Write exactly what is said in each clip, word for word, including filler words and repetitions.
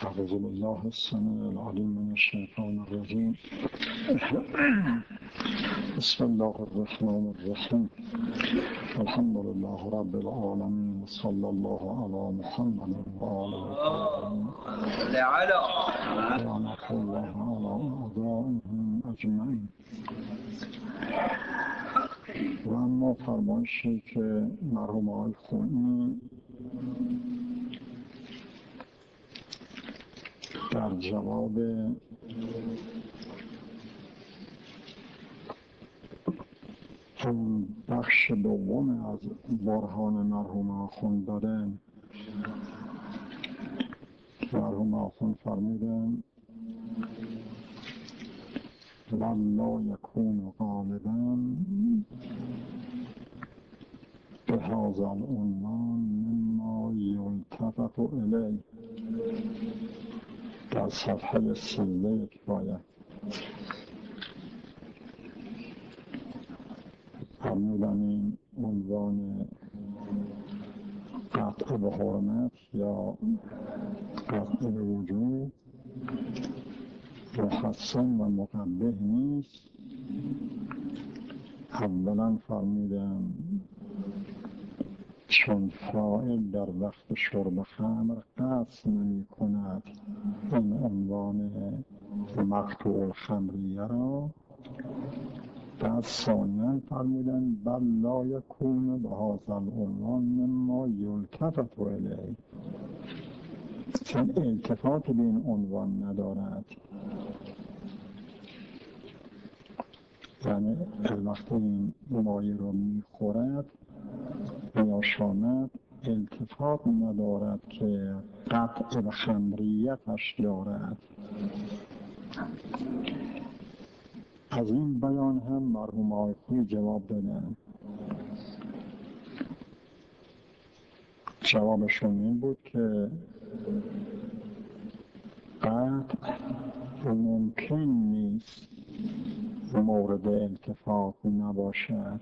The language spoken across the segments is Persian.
أعوذ بالله السميع العليم من الشيطان الرجيم. بسم الله الرحمن الرحيم. الحمد لله رب العالمين، صلى الله على محمد وآله الطاهرين لعنة الله على أعدائهم أجمعین. و اما فرمایشی که مرحوم آقای خونی در جواب اون بخش دوم از برهان مرحوم آخوند دادن، مرحوم آخوند فرمودن والله یکون غالبا به هذا العنوان مما یلتفت الیه، در صفحه سیزده کفایت فرمودن این عنوان قطع به حرمت یا قطع به وجود محسن و مقبح نیست. اولا فرمودن چون فاعل در وقت شرب خمر قصد نمی کند این عنوان مقطوع الخمریه را. بعد ثانیاً فرمودن بل لا یکون به هذا العنوان مما یلتفت الیه، چون التفات به این عنوان ندارد. یعنی وقتی این مایه رو میخورد یا شامد التفات ندارد که قطع به خمریتش دارد. از این بیان هم مرحوم آقای خویی جواب دادن. جوابشون این بود که قطع ممکن نیست مورد التفات نباشد.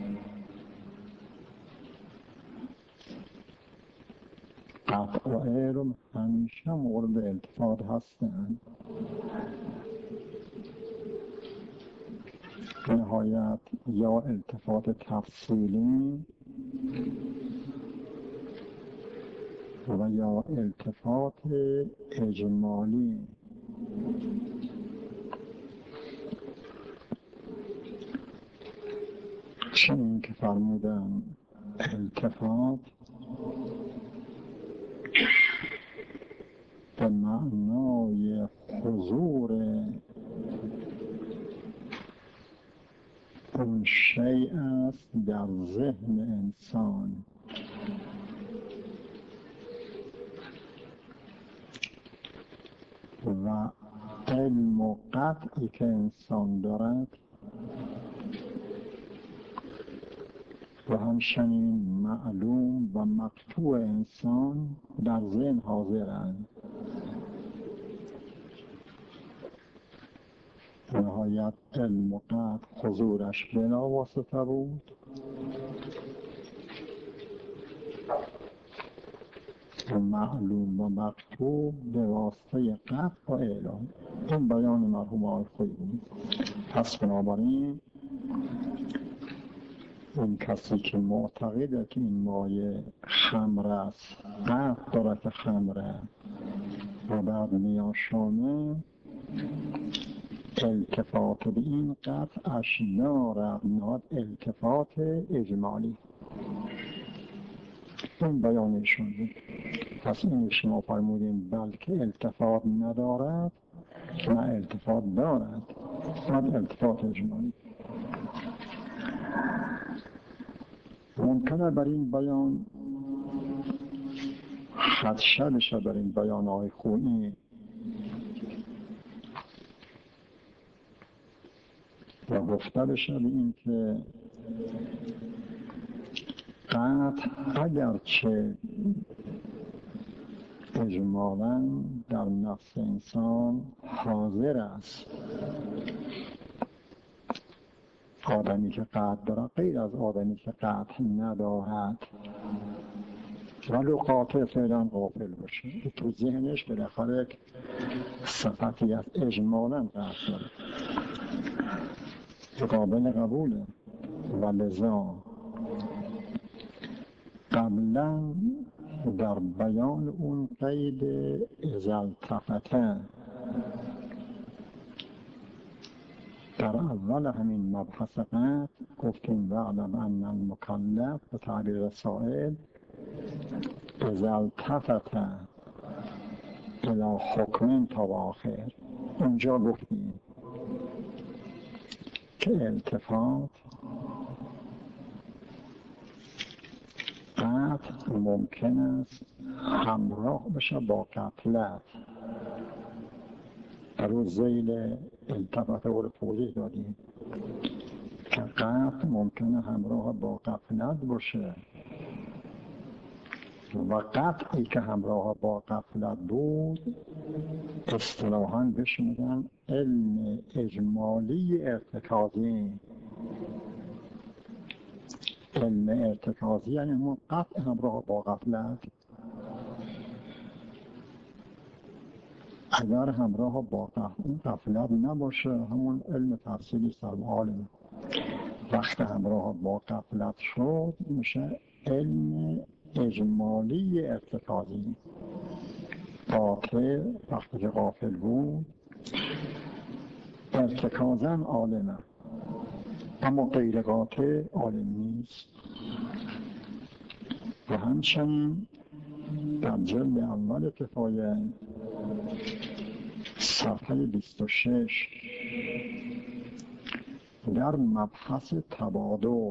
قطع و علم همیشه مورد التفات هستند. نهایت یا التفات تفصیلی و یا التفات اجمالی. چون که فرمودن التفات به معنای حضور اون شیء است در ذهن انسان. و علم و قطعی که انسان دارد و همچنین معلوم و مقطوع انسان در ذهن حاضرند. نهایت علم و قطع حضورش بلا واسطه بود و معلوم و مقطوع به واسطه قطع و اعلام. این بیان مرحوم آقای خویی بود. پس بنابراین اون کسی که معتقده که این مایه خمر است، قطع دارد که خمره و بعد میاشامه، التفات به این قطعش دارد، نهاد التفات اجمالی. این بیانشون بود. پس این شما فرمودین بلکه التفات ندارد، نه التفات دارد، نه التفات اجمالی. ممکنه بر این بیان خدشه بشه، بر این بیان آقای خویی و گفته بشه به این که قطع اگرچه اجمالاً در نفس انسان حاضر است، آدمی که قطع دارد غیر از آدمی که قطع ندارد. ولو قاطع فعلا غافل باشه، تو ذهنش بالاخره یک صفتی از اجمالا قطع داره، قابل قبوله. و لذا قبلا در بیان اون قید اذا التفته در اول همین مبحث قطع گفتیم واعلم ان المکلف به تعبیر سائل اذا التفت الى حکم تا به آخر. اونجا گفتیم که التفات قطع ممکن است همراه بشه با غفلت. در اون ذیل التفات رو توضیح دادیم که قطع ممکنه همراه با غفلت باشه و قطعی که همراه با غفلت بود اصطلاحاً بهش میگن علم اجمالی ارتکازی. علم ارتکازی یعنی همون قطع همراه با غفلت. اگر همراه با غفلت نباشه همون علم تفصیلی سرعالم. وقت همراه با غفلت شد میشه علم اجمالی ارتکازی. قاطع وقتی که غافل بود ارتکازاً عالمه، اما غیر قاطع عالم نیست. و همچنین در جلد اول کفایه صفحه بیست و شش در مبحث تبادر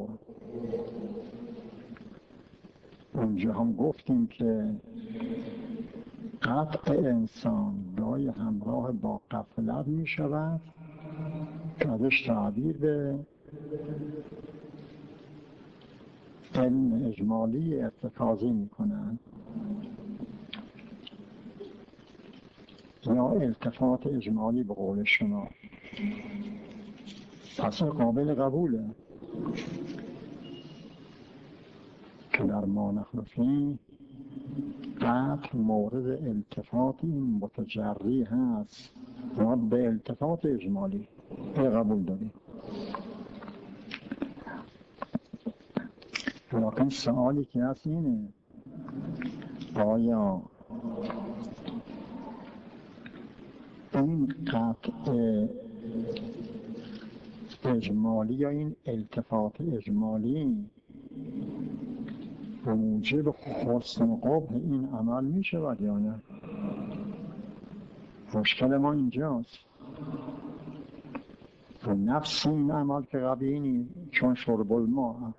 اونجا هم گفتیم که قطع انسان گاهی همراه با غفلت می شود که ازش تعبیر به علم اجمالی ارتکازی می کنند یا التفات اجمالی به قول شما. پس قابل قبوله که در ما نحن فیه قطع مورد التفات این متجری هست و به التفات اجمالی قبول داریم. لیکن سوالی که هست اینه آیا این قطع اجمالی یا این التفات اجمالی موجب حسن قبح این عمل می شود یا نه؟ مشکل ما اینجاست. و نفس این عمل که قبیه نیست چون شرب الماء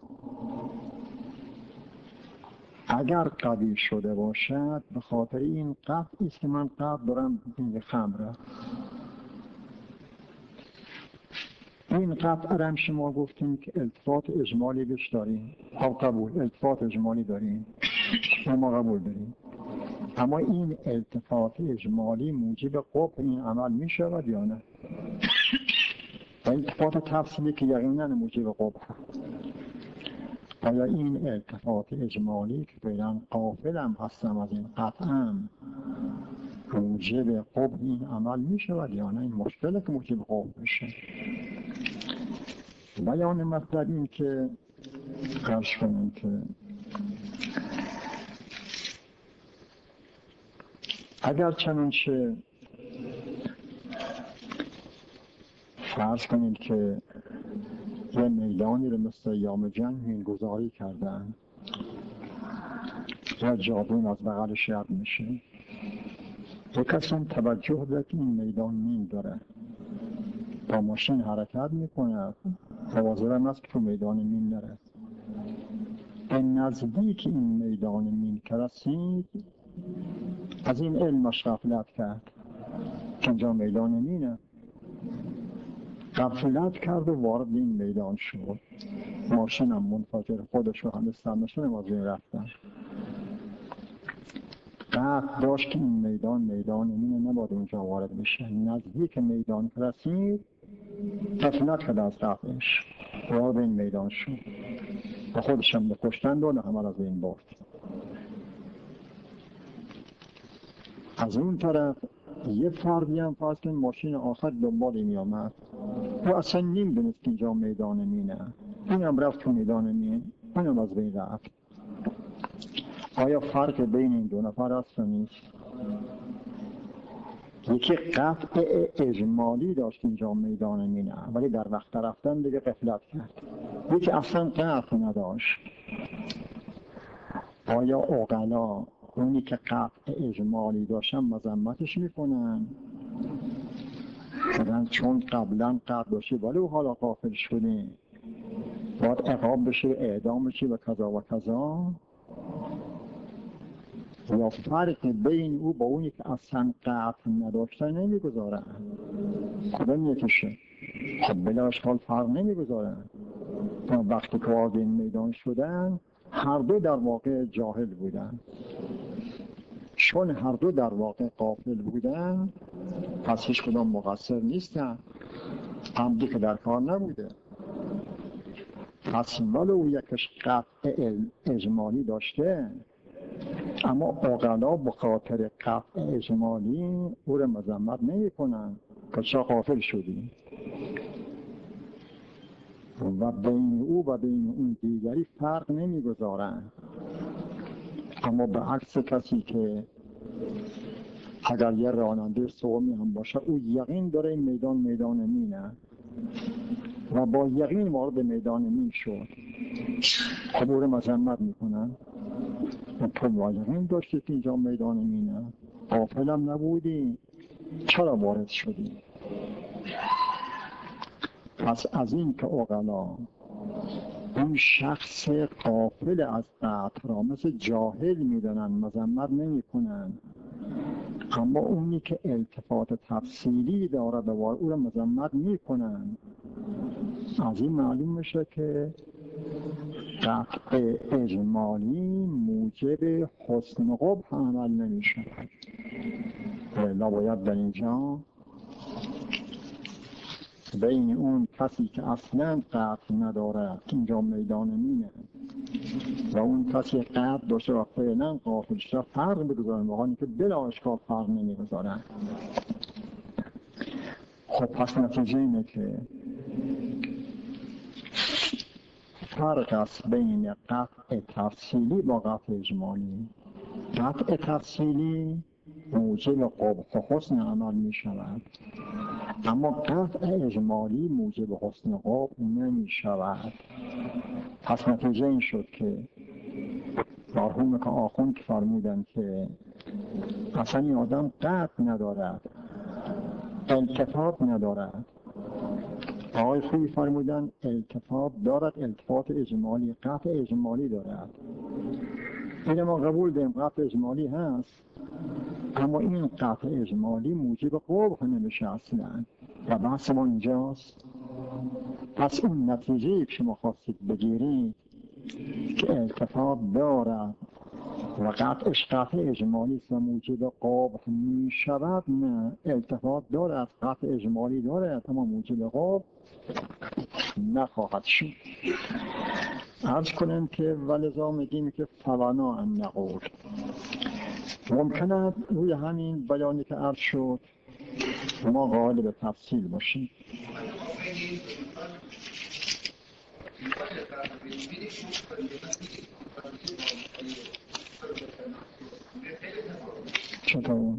اگر قبیه شده باشد به خاطر این قطعی است که من قطع دارم این خمره. این قطع رم شما گفتیم که التفات اجمالی بهش داریم. او قبول التفات اجمالی داریم ما قبول داریم، اما این التفات اجمالی موجب قبح این عمل می شود یا نه؟ التفات تفصیلی که یقینا موجب قبح. آیا این التفات اجمالی که فعلا غافلم هستم از این قطعم موجب قبح این عمل می شود یا نه؟ این مشکله که موجب قبح بشه. بیان مطلب این که قرش کنیم که اگر چنانچه فرض کنید که یه میدانی رو مثل ایام جنگ مینگذاری کردن یا جادون از بغل شهر میشه، یک کسی هم توجه به که این میدان مین داره با ماشین حرکت میکنه حواظر هم هست که تو میدان مین نره. به نزدیک این میدان مین که رسید از این علمش غفلت کرد که اینجا میدان مینه، غفلت کرد و وارد این میدان شد. ماشین هم منفجر خودش رو هم سرنشون مازین رفتن. قطع داشت که این میدان میدان مینه نباید اونجا وارد بشه. نزدیک میدان که رسید غفلت کرد از قطعش وارد این میدان شد و خودش هم به کشتن داد و همه از این برد. از اون طرف یه فردی هم فرض کنید ماشین آخر دنبال می آمد و اصلا نمیدونست که اینجا میدان مینه، این هم رفت تو میدان مین، این هم از بین رفت. آیا فرق بین این دو نفر هست و نیست؟ یکی قطع اجمالی داشت اینجا میدان مینه ولی در وقت رفتن دیگه غفلت کرد، یکی اصلا قطع نداشت. آیا عقلا اونی که قطع اجمالی داشتن مذمتش میکنن؟ مثلا چون قبلا قطع داشتی ولی او حالا غافل شدی باید عقاب بشه و اعدام بشه و کذا و کذا؟ یا فرق بین او با اونی که اصلا قطع نداشتن نمیگذارن؟ کدام یکیشه؟ خب بلا اشکال فرق نمیگذارن. وقتی که وارد این میدان شدن هر دو در واقع جاهل بودن، چون هر دو در واقع غافل بودن پس هیچ کدام مقصر نیستن، عمدی که در کار نبوده. پس ولو یکش قطع اجمالی داشته اما عقلا به خاطر قطع اجمالی او را مذمت نمی کنن که چرا غافل شدی. و بین او و بین اون دیگری فرق نمی گذارن. اما به عکس کسی که اگر یه راننده سومی هم باشه او یقین داره این میدان میدان مینه و با یقین وارد میدان مین شد، خب او رو مذمت میکنن. تو با یقین داشتی که اینجا میدان مینه، غافل هم نبودی، چرا وارد شدی؟ پس از این که عقلا اون شخص غافل از قطع را مثل جاهل میدانن مذمت نمی کنن، اما اونی که التفات تفصیلی داره به وارد او را مذمت می کنن. از این معلوم میشه که قطع اجمالی موجب حسن قبح عمل نمی شود. ولی باید در اینجا بین اون کسی که اصلا قطع نداره اینجا میدان مینه و اون کسی قطع داشته و فعلا غافل شده فرق بگذارن، واقعا که بلا اشکال فرق نمیگذارن. خب پس نتیجه اینه که فرق است بین قطع تفصیلی با قطع اجمالی. قطع تفصیلی موجب قبح و حسن عمل می شود، اما قطع اجمالی موجب حسن قبح نمی شود. پس نتیجه این شد که مرحوم که آخوند که فرمودن که اصلا این آدم قطع ندارد، التفات ندارد. آقای خوبی فرمودن التفات دارد، التفات اجمالی، قطع اجمالی دارد. این ما قبول داریم قطع اجمالی هست، اما این قطع اجمالی موجب قبح نمیشه اصلا و بحث ما اینجاست. پس اون نتیجه که شما خواستید بگیرید که التفات دارد و قطعش قطع اجمالی است و موجب قبح می شود، نه، التفات دارد، قطع اجمالی دارد اما موجب قبح نخواهد شد. عرض کنم که ولذا میگیم که فوانا ان نقول ممکنه روی همین بیانی که عرض شد ما قائل به تفصیل باشیم. چطور؟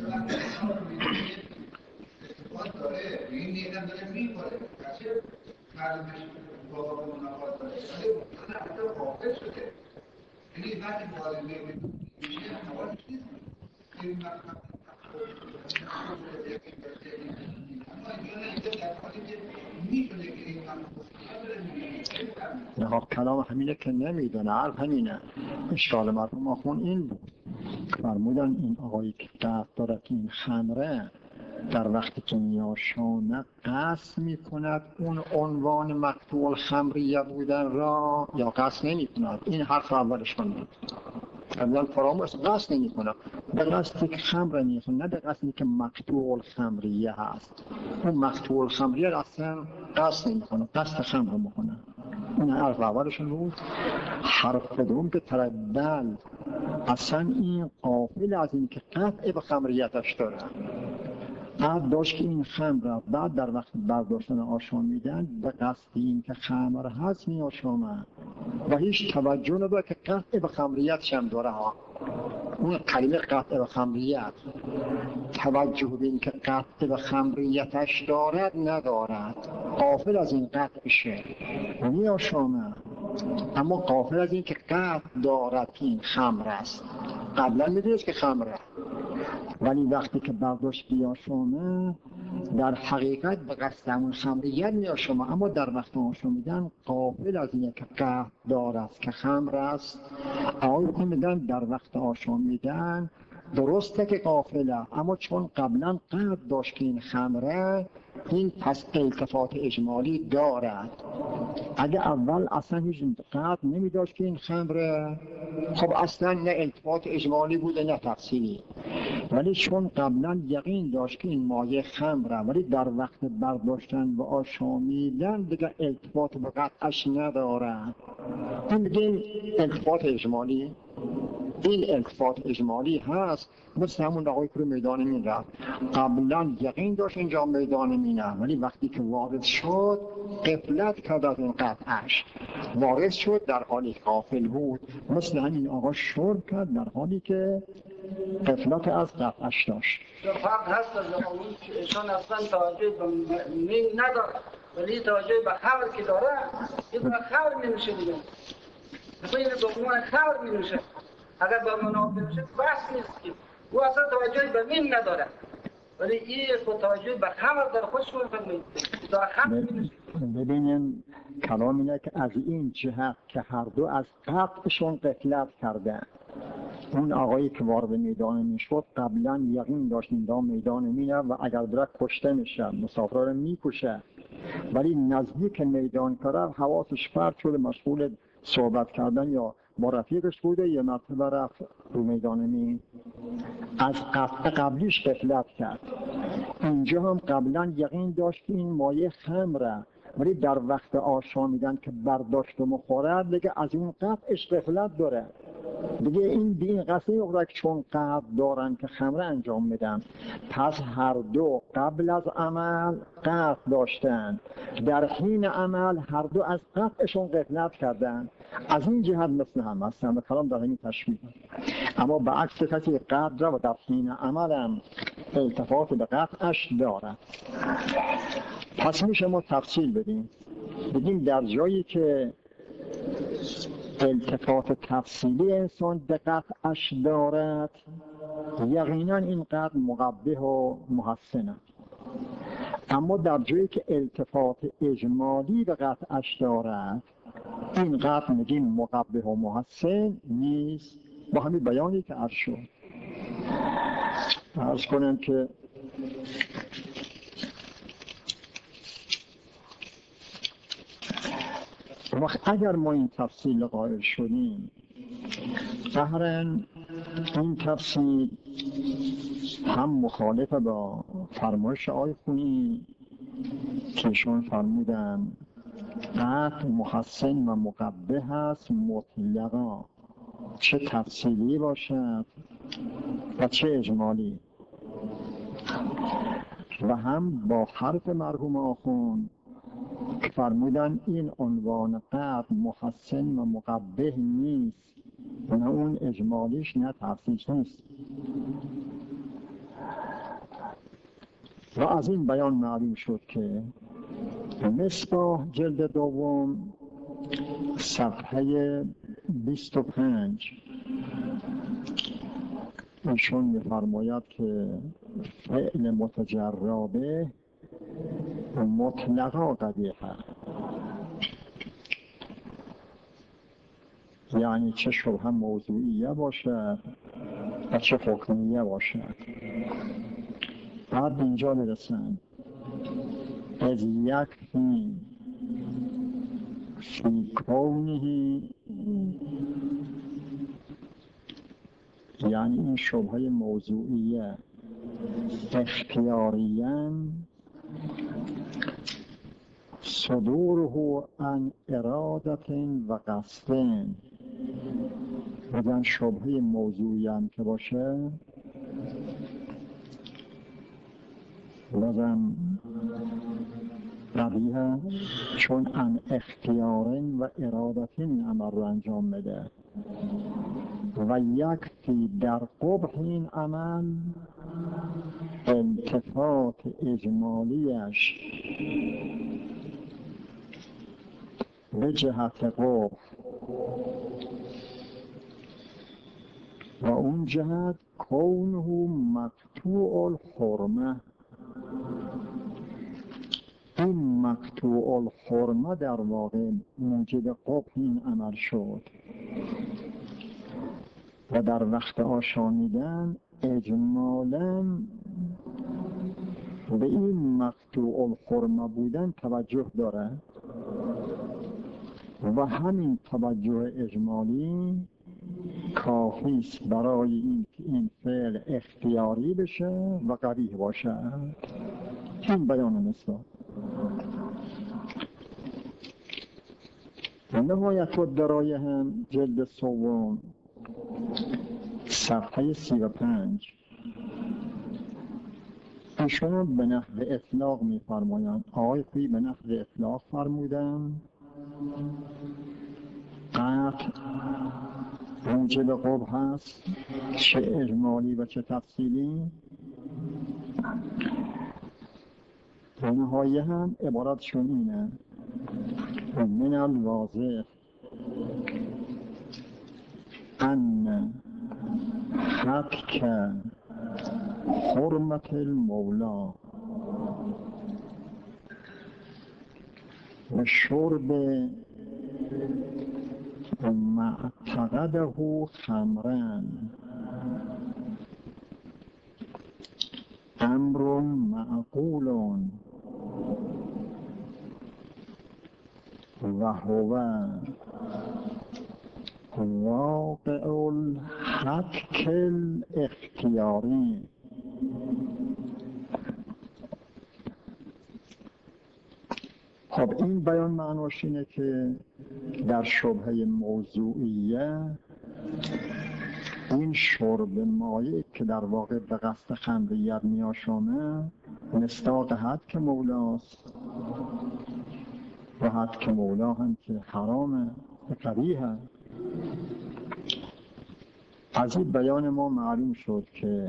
نه کلام همینه که نمیدونه، عرض همینه. اشکال مرحوم آخوند این بود، فرمودن این آقایی که قصد داره که این خمره در وقتی که نیاشانه قصد می کند اون عنوان مقطوع خمریه بودن را یا قصد نمی کند. این حرف اولش بود، اول فراموش قصد نمی کند، به قصدی که خمر می کند، نه به قصدی که مقطوع خمریه هست. اون مقطوع خمریه را اصلا قصد نمی کند، قصد خمر می کند. این حرف اولشون بود. حرف دوم که تردل اصلا این غافل از این که قطع به خمریتش داره. قبل داشت که این خمر را بعد در وقت برداشتن آشامیدن به قصد این که خمر هست می آشامد و هیچ توجه نداره که قطع به خمریتش هم داره ها. اون کلمه قطع به خمریت توجه به این که قطع به خمریتش دارد ندارد، غافل از این قطعشه می آشامد، اما غافل از این که قطع دارد که این خمر است. قبلا میدونست که خمره، ولی وقتی که برداشت بیاشامه در حقیقت به قصد همون خمریت میاشامه، اما در وقت آشامیدن غافل از اینه که قطع دارد که خمر است. آقای میگن در وقت آشامیدن درسته که غافله، اما چون قبلا قطع داشت که این خمره، این پس التفات اجمالی دارد. اگه اول اصلا هیچ قطع نمی داشت که این خمره، خب اصلا نه التفات اجمالی بوده نه تفصیلی، ولی چون قبلا یقین داشت که این مایه خمره، ولی در وقت برداشتن و آشامیدن دیگه التفات به قطعش ندارد، این دیگه التفات اجمالی. این التفات اجمالی هست، مثل همون آقای که رو میدان مین رفت، قبلا یقین داشت اینجا میدان مینه، ولی وقتی که وارد شد غفلت کرد از این قطعش، وارد شد در حالی که غافل بود. مثل همین آقا شرب کرد در حالی که غفلت از قطعش داشت. فرق هست از آقایی که ایشان اصلا توجه به مین نداره، ولی توجه به خبر که داره، این به خبر نمیشه دیگه، مثلا این به عنوان خبر نمیشه. اگر به منافع میشه بس نیست که او اصلا توجه به مین نداره، ولی این خود توجه به خبر در خودش میفهمید. ببینیم کلام اینه که از این جهت که هر دو از قطعشون غفلت کردن. اون آقایی که وارد میدان میشد قبلا یقین داشت اینجا میدان مینه و اگر بره کشته میشه، مسافر رو میکشه، ولی نزدیک میدان کرد حواسش پرت شده، مشغول صحبت کردن یا با رفیقش بوده، یه مرتبه رفت رو میدان مین، از قطع قبلیش غفلت کرد. اینجا هم قبلا یقین داشت که این مایه خمره، ولی در وقت آشامیدن که برداشت و مخورد دیگه از این قطعش غفلت داره دیگه. این به این قصد نیست که چون قطع دارن که خمره انجام میدن، پس هر دو قبل از عمل قطع داشتن، در حین عمل هر دو از قطعشون غفلت کردن. از این جهت مثل هم هستن، به کلام در همین تشبیه. اما به عکس کسی قطع را و در حین عمل هم التفات به قطعش دارد. پس میشه ما تفصیل بدیم، بگیم در جایی که التفات تفصیلی انسان به قطعش دارد، یقینا این قطع مقبح و محسنه. اما در جایی که التفات اجمالی به قطعش دارد، این قطع میگیم مقبح و محسن نیست. با همین بیانی که عرض شد. عرض کنم که وقت اگر ما این تفصیل قائل شدیم، ظاهراً این تفصیل هم مخالف با فرمایش آقای خونی که ایشون فرمودن قطع محسن و مقبح است مطلقا، چه تفصیلی باشد و چه اجمالی، و هم با حرف مرحوم آخوند که فرمودن این عنوان قطع محسن و مقبح نیست، نه اون اجمالیش نه تفصیلش نیست. و از این بیان معلوم شد که مصباح جلد دوم صفحه بیست و پنج ایشون می‌فرماید که فعل متجربه مطلقا قبیحه، یعنی چه شبهه موضوعیه باشد و چه حکمیه باشد. بعد اینجا برسن از یکفی فی کونه، یعنی این شبهه موضوعیه اختیاریاً صدوره عن ارادت و قصد میگن شبهه موضوعی هم که باشه لازم قبیه، چون ان اختیارین و ارادتین عمل رو انجام بده و یکفی در قبح این عمل التفات اجمالیش به جهت قبح و اون جهت کونه مقطوع الحرمه، این مقطوع الحرمه در واقع موجب قبح این عمل شد و در وقت آشامیدن اجمالاً به این مقطوع الحرمه بودن توجه داره و همین توجه اجمالی کافی است برای این این فعل اختیاری بشه و قبیح باشه. این بیان مثال نهایت الدرایه هم جلد سوم صفحه سی و پنج ایشون به نحو اطلاق می فرمایند. آقای خویی به نحو اطلاق فرمودن قطع موجب قبح هست، چه اجمالی و چه تفصیلی. و نهایه هم عبارتشون اینه من الواضح ان حتک حرمت المولا و شرب معتقده خمرن امر معقول و هو واقع الحتک الاختیاری. خب این بیان معناش اینه که در شبهه موضوعیه این شرب مایع که در واقع به قصد خمریت میاشامه مصداق حتک مولاست و حتک مولا هم که حرامه و قبیحه. از این بیان ما معلوم شد که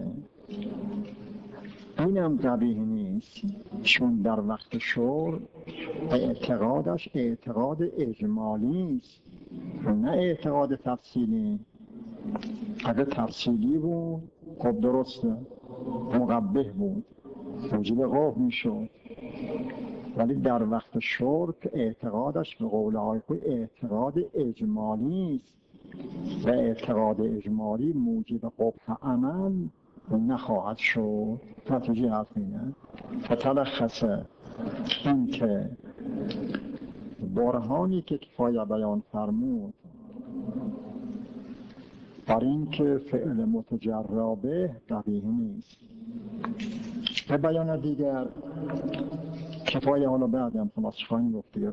اینم قبیح نیست، چون در وقت شرب اعتقادش اعتقاد اجمالی است نه اعتقاد تفصیلی. اگه تفصیلی بود خب درسته مقبح بود موجب قبح میشد، ولی در وقت شرب اعتقادش به قول آقای خویی اعتقاد اجمالی است و اعتقاد اجمالی موجب قبح عمل نخواهد شد. نتیجه حرف اینه فتلخصه این که برهانی که کفایه بیان فرمود بر این که فعل متجربه قبیح نیست. به بیان دیگر کفایه حالا بعد هم خلاص خواهیم گفت دیگه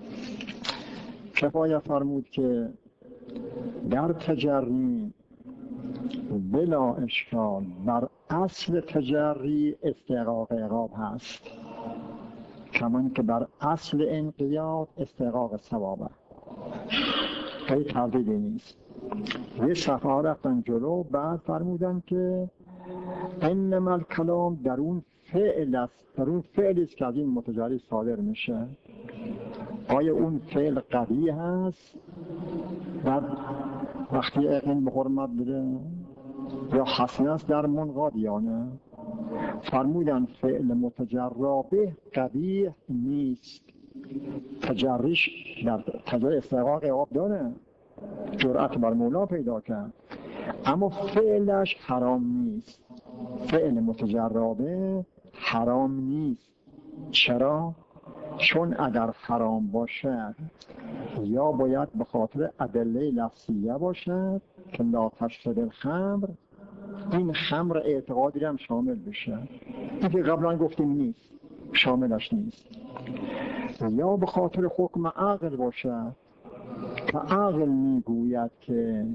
کفایه فرمود که در تجری بلا اشکال بر اصل تجری استحقاق عقاب هست، کمان که بر اصل انقیاد استحقاق ثوابه. خیلی تردیدی نیست. یه صفحه رفتن جلو بعد فرمودن که انما الکلام در اون فعل است، در اون فعلی است که از این متجری صادر میشه. آیا اون فعل قوی هست بعد وقتی یقین به حرمت بده یا حسن است در منقاد یا نه؟ فرمودن فعل متجربه قبیح نیست، تجریش در تجری استحقاق عقاب داره، جرأت بر مولا پیدا کرد، اما فعلش حرام نیست. فعل متجربه حرام نیست. چرا؟ چون اگر حرام باشد یا باید به خاطر ادله لفظیه باشد که لا تشرب الخمر، این خمر اعتقادی هم شامل بشه، این که قبلا گفتیم نیست، شاملش نیست. یا به خاطر حکم عقل باشد که عقل میگوید که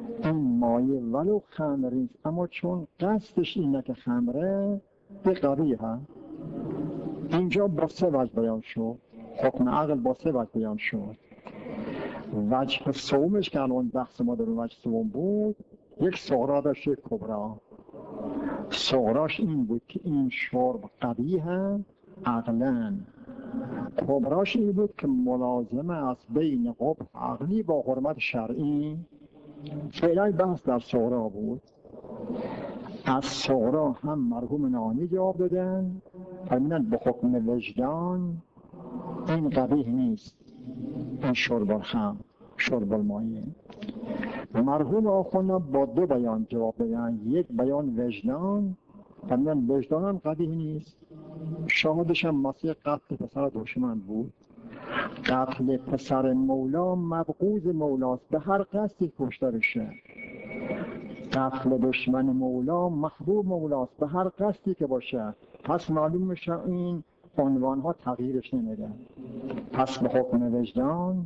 این مایه ولو خمر نیست، اما چون قصدش اینه که خمره، به قبیه. اینجا با سه وجه بیان شد، حکم عقل با سه وجه بیان شد. وجه سومش که الان بحث ما در وجه سوم بود، یک صغرا داشت، یک کبرا. صغراش این بود که این شرب قبیه عقلاً، کبراش این بود که ملازمه از بین قبح عقلی با حرمت شرعی. فعلا بحث در صغرا بود. از صغرا هم مرحوم نامی جواب دادن، فرمودن به حکم وجدان این قبیح نیست، این شرب الخمر، شرب المایه. مرحوم آخوندان با دو بیان جواب دادن، یک بیان وجدان، فرمودن وجدان هم قبیح نیست. شاهدش هم مسیح قتل پسر دشمن بود. قتل پسر مولا مبغوض مولاست، به هر قصدی کشته بشه. قتل دشمن مولا محبوب مولاست، به هر قصدی که باشه. پس معلوم میشه این عنوان ها تغییرش نمیده. پس به حکم وجدان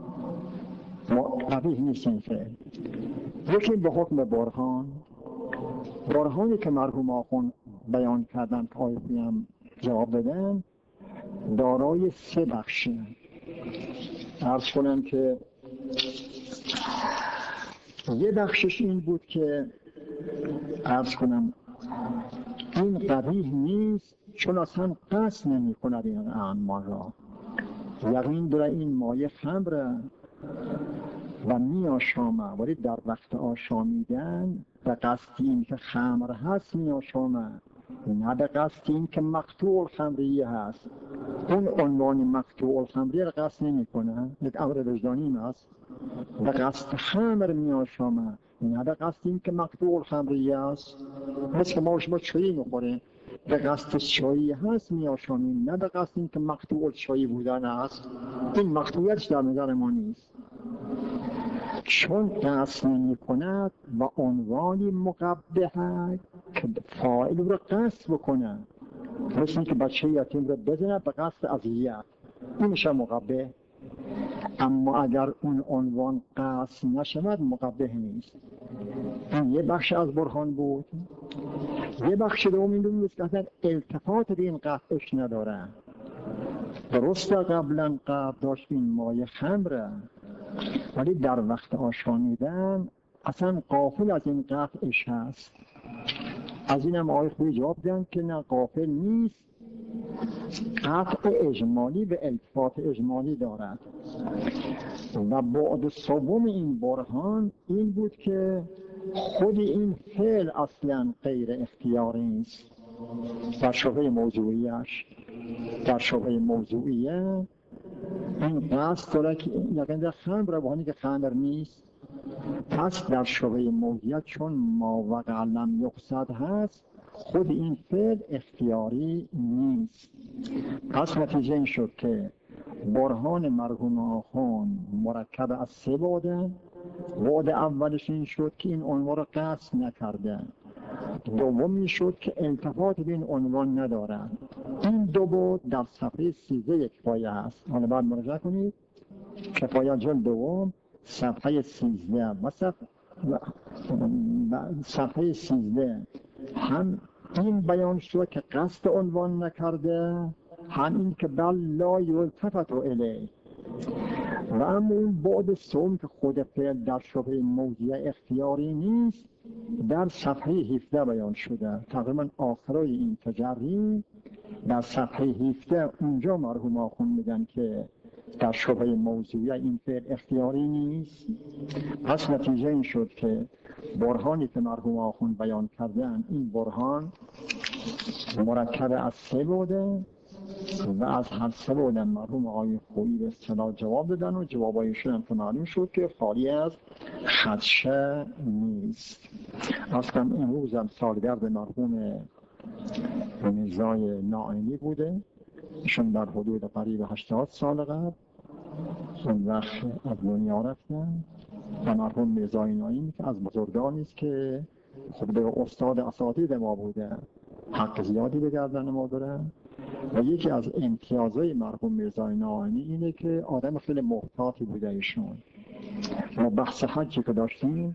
قبیح نیست این فعل. یکی به حکم برهان، برهانی که مرحوم آخوند بیان کردن که آیتی هم جواب دادن، دارای سه بخشه. عرض کنم که یه بخشش این بود که عرض کنم این قبیح نیست چون اصلا قصد نمی کند این اعمال را. یقین داره این مایه خمره و می آشامه، ولی در وقت آشامیدن به قصد این که خمر هست می آشامه، نه به قصد این که مقطوع خمریه هست. اون عنوان مقطوع خمریه را قصد نمی کنه، یک امر وجدانی هست. به قصد خمر می آشامه، نه به قصد این که مقطوع خمریه هست. مثل که ما شما چایی میخوریم، به قصد چایی هست می آشامیم، نه به قصد این که مقطوع چایی بودن هست. این مقطوعیتش در نظر ما نیست. چون قصد نمی کند و عنوانی مقبه که فاعل رو قصد بکنه، مثل که بچه یتیم رو بزنه به قصد اذیت، این میشه مقبه. اما اگر اون عنوان قصد نشود مقبه نیست. این یه بخش از برهان بود. یه بخش دوم این بود که اصلا التفات به این قطعش نداره. درسته قبلا قبل داشت این مایه خمره، ولی در وقت آشامیدن اصلا غافل از این قطعش هست. از این هم آقای خوبی جواب دادن که نه، غافل نیست، قطع اجمالی به التفات اجمالی دارد. و بعد سوم این برهان این بود که خود این فعل اصلا غیر اختیاری است. در شبه موضوعیش، در شبه موضوعیه این قصد داره که یقین در خمر بهانی که خمر نیست. پس در شبه موضوعیت چون ما وقع لم یقصد هست، خود این فعل اختیاری نیست. پس نتیجه این شد که برهان مرحوم آخوند مرکب از سه بعده. بعد اولش این شد که این عنوان را قصد نکرده. دومی شد که التفات به این عنوان ندارد. این دو بعد در صفحه سیزده کفایه هست. حالا بعد مراجعه کنید کفایه جلد دوم صفحه سیزده و صفحه, صفحه سیزده هم این بیان شد که قصد عنوان نکرده، هم این که بل لا یلتفت الیه. و اما اون بعد سوم که خود فعل در شبه موضوع اختیاری نیست در صفحه هفده بیان شده. تقریبا آخرای این تجری در صفحه هفده اونجا مرحوم آخوند میگن که در شبه موضوعی این فعل اختیاری نیست. پس نتیجه این شد که برهانی که مرحوم آخوند بیان کردن این برهان مرکب از سه بوده و از هر سه بودن مرحوم آقای خویی به اصطلاح جواب دادن و جوابایشون هم که معلوم شد که خالی از خدشه نیست. اصلا امروز هم سالگرد مرحوم میرزای ناعینی بوده، ایشون در حدود قریب هشتاد سال قبل اون وقت از دنیا رفتن. و مرحوم میرزای ناعینی که از بزرگانی است که خب به استاد اساتید ما بوده، حق زیادی به گردن ما داره. و یکی از امتیازهای مرحوم میرزای ناعینی اینه که آدم خیلی محتاطی بوده ایشون. ما بحث حجی که داشتیم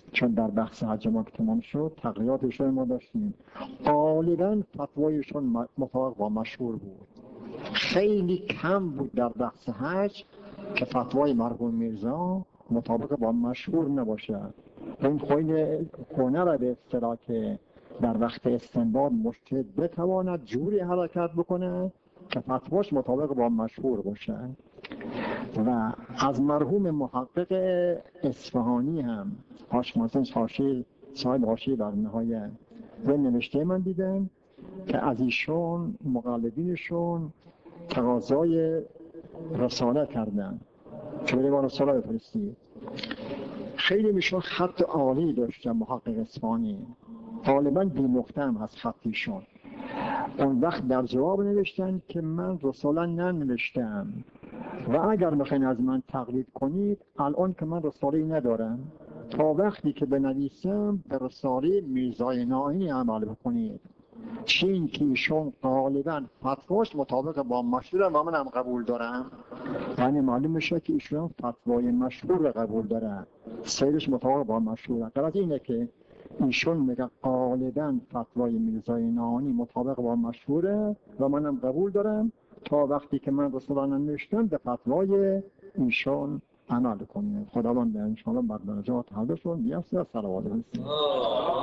چون در بحث حج ما که تمام شد تغییراتشون ما داشتیم. غالبا فتوایشون مطابق با مشهور بود. خیلی کم بود در بحث حج که فتوای مرحوم میرزا مطابق با مشهور نباشد. این خیلی خونه را به اصطلاح که در وقت استنباط مجتهد بتواند جوری حرکت بکنه که فتواش مطابق با مشهور باشه. و از مرحوم محقق اصفهانی هم حاشیه حاشیه صاحب حاشیه بر نهایه و نوشته من دیدم که از ایشون مقلدینشون تقاضای رساله کردن که بره با رساله بفرستید. خیلی میشون خط عالی داشتن محقق اصفهانی، غالبا بی نقطه هم از خطیشون. اون وقت در جواب نوشتن که من رساله ننوشتم و اگر میخواین از من تقلید کنید الان که من رساله‌ای ندارم، تا وقتی که بنویسم به رساله میرزای نائینی عمل بکنید. چین که ایشون غالبا فتواش مطابق با مشهور و من هم قبول دارم، یعنی معلوم میشه که ایشون فتوای مشهور قبول دارن، سیرش مطابق با مشهور. غلط اینه که ایشون میگه غالبا فتوای میرزای نائینی مطابق با مشهوره و منم قبول دارم، تا وقتی که من رسولا نوشتم به فتوای ایشون عمل کنیم. خداوند ان شاء الله بر درجات هر دوشون بیافته. صلوات